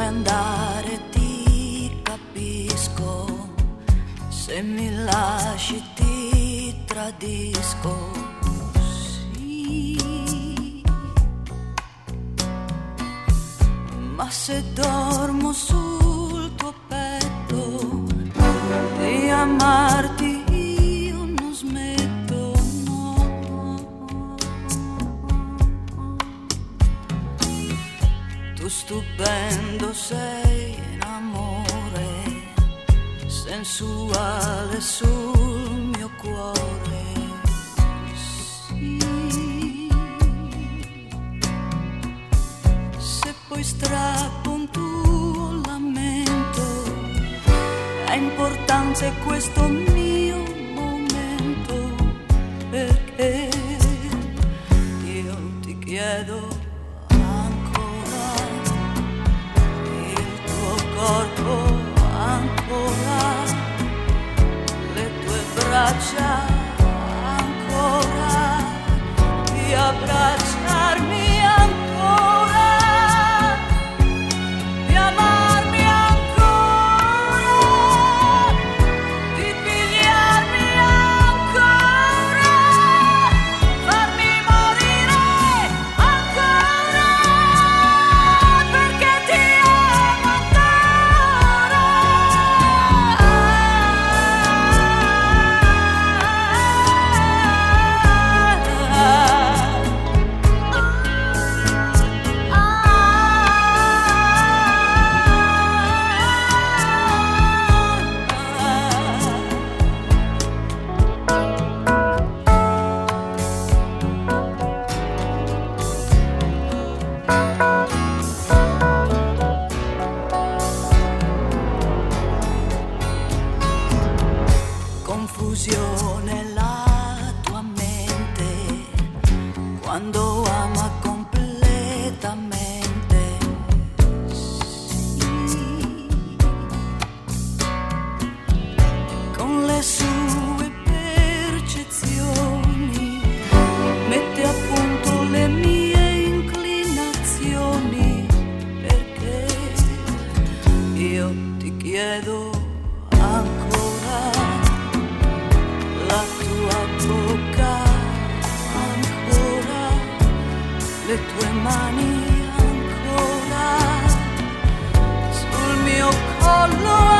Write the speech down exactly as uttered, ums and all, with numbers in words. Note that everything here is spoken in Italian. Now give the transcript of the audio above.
andare ti capisco, se mi lasci ti tradisco. Sì, ma se dormo sul tuo petto di amarti io non smetto, no. Tu stupendo sei in amore, sensuale sul mio cuore. Sì, se poi strappo un tuo lamento, è importante questo mio momento, perché io ti chiedo ancora il tuo corpo, ancora le tue braccia, ancora di abbracciarmi, ancora di amarmi, ancora di pigliarmi, ancora farmi morire, ancora perché ti amo ancora. Confusione la tua mente quando ama completamente. Sì, con le sue percezioni mette a punto le mie inclinazioni, perché io ti chiedo ancora la tua bocca, ancora le tue mani, ancora sul mio collo.